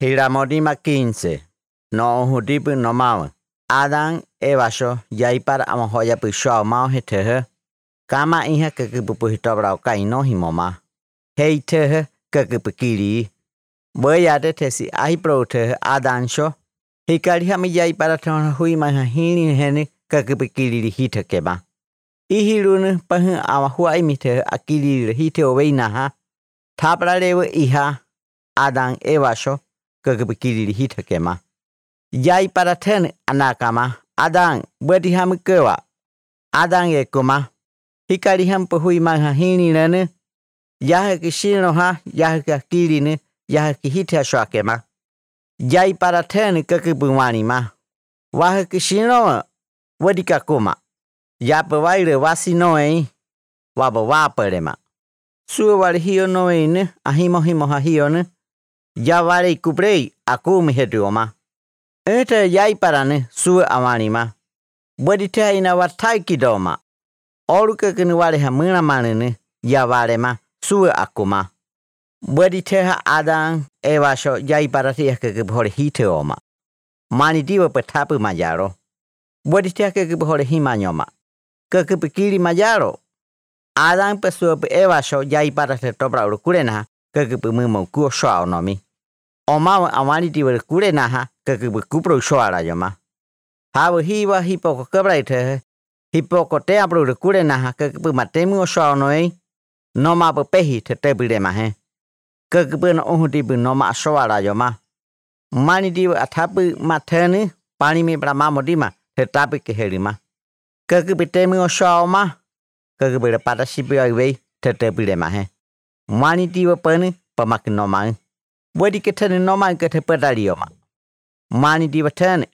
Hiramodima 15. No hudipu no mau. Adang evasho yaipar amahoya pusho mau hetehe. Kama iha kekepupu hitobrau kaino himoma. Hei tehe kekepekiri. Boyade tesi ahipro tehe adansho. Hikari hami yaipara tona hui maha hini hene kekepekiri hitekeba. Ihirune pahu amahua imite akiri hite oweinaha. Tabra lewe iha adang evasho. Kekepekiri hitekema. Yai para ten anakama adang bedi hamkewa adang ekoma hikari hampo hui maha hini nene yahe kishino ha yahe kakiri ne yahe kihite shakema yai para ten kekepuwani ma wahe kishino wedi kakuma yape waire wasi noe wabo waperema suwe wale hiyo noe ne ahimo himo ha hiyo ne ya wale kubrei akumi hetuoma. Ete yai parane suwe awanima. Bodi te ina watai kidoma. Oru kekini wale hamuna manene ya wale ma suwe akuma. Bodi te ha adang evasho yai parati ya kekibhore hite oma. Mani diwa petapu majaro. Bodi te ha kekibhore himanyoma. Kekipikiri majaro. Adang pesuwe pe evasho yai parate tobra urukure kekipimumo kuo shao nomi. Oma awani diwa kure naha kekipikupro shoara yoma. Hawa hiwa hipoko kebraite hipoko te abro kure naha kekipimatemu o shao noe noma pepehi te tebile mahe. Kekipina uhudibu noma shoara yoma. Mani diwa atapu matene pani mi bramamo dima te tapi keherima. Kekipitemu o shao ma kekipira pada sipi aiwei te tebile mahe. Mani diwa pani pamakin noma. Wedi ketene noma kete pedalioma. Mani diwa tene